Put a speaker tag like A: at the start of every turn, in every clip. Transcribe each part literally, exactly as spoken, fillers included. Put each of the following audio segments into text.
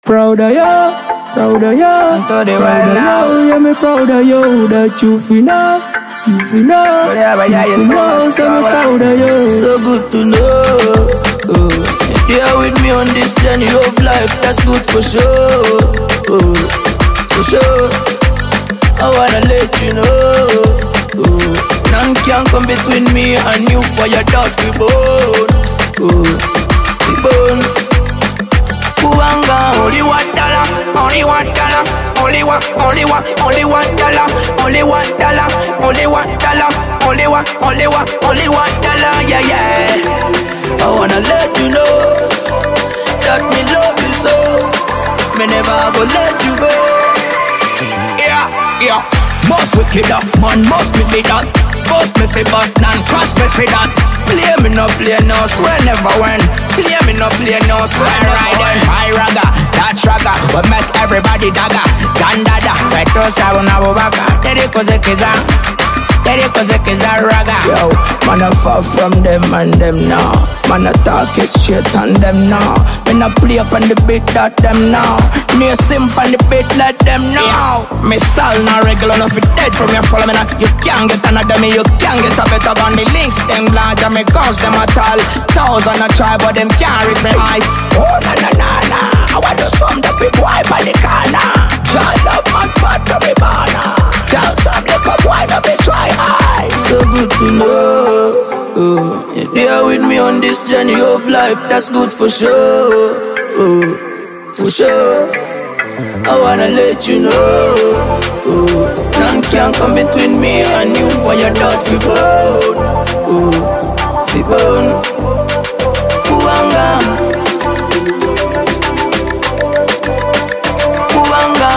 A: Proud of you, proud of you, proud of you, yeah, me proud of you, that you feel now, you feel now, you feel now, so me proud of you.
B: So good to know, oh, you're with me on this journey of life, that's good for sure, oh, for sure. I wanna let you know, oh, none can come between me and you for your doubt we born, oh, we born. Only one dollar, only one dollar, only one, only one, only one dollar, only one dollar, only one dollar, only one, only one, only one dollar, yeah, yeah. I wanna let you know that me love you so, me never gonna let you go. Yeah, yeah. Most wicked up, man, must be me that. Ghost me fi bust, non cross me fi that. Play me no play no, swear never win. Play me no play no, swear never win. My raga, that raga, we make everybody dagga. Gandada, petro sabuna bubaka. Teri koze kiza, teri koze kiza raga. Yo, man a fall from them and them now. Man a talk is straight on them now. Me no play up on the beat that them now. Me a simp on the beat let them know. Yeah. Me style not regular enough it dead from your follow me now. You can't get another me, you can't get a better gun. The links them blinds and me cause them at all. Thousand a try but them can't reach me high. Oh na na na na, I want to some the big boy by the corner. Just love man part of me banner. Tell some little boy not be try high. So good to know, oh, if you're with me on this journey of life, that's good for sure, oh, for sure. I wanna let you know, oh, none can come between me and you for your doubt we born, oh, we born. Kuanga, Kuanga.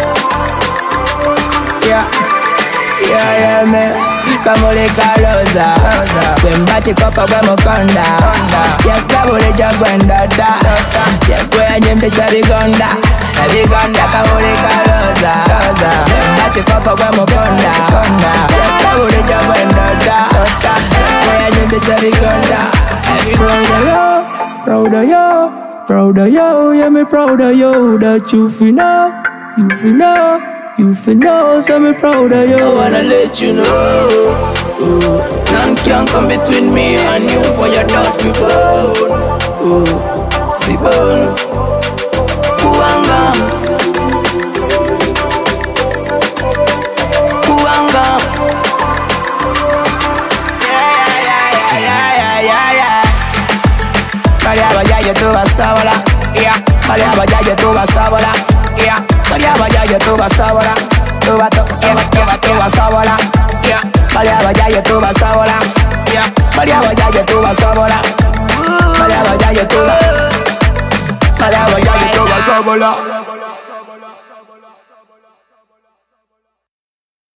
B: Yeah, yeah, yeah, man. Kamole kaloza, wembachi kopa we mukonda. Ya kabule jagwenda da, ya kwe ajembe sabigonda. Sabigonda kamole kaloza, wembachi kopa we mukonda. Ya kabule jagwenda da, ya kwe ajembe sabigonda.
A: Proud of you, proud of you, yeah, me proud of you, that you feel now, you feel now. You feel know, so me proud of you.
B: I wanna let you know, oh, none can come between me and you for your doubt we born, oh, we born. Kuanga, Kuanga. Yeah, yeah, yeah, yeah, yeah, yeah, yeah. Kaliaba ya tu basabola, yeah. Kaliaba ya tu basabola, yeah. Kaliaba ya tu basabola, tu bato, yeah, tu basabola, yeah. Kaliaba ya tu basabola, yeah. Kaliaba ya tu basabola, Kaliaba ya tu, Kaliaba ya tu basabola.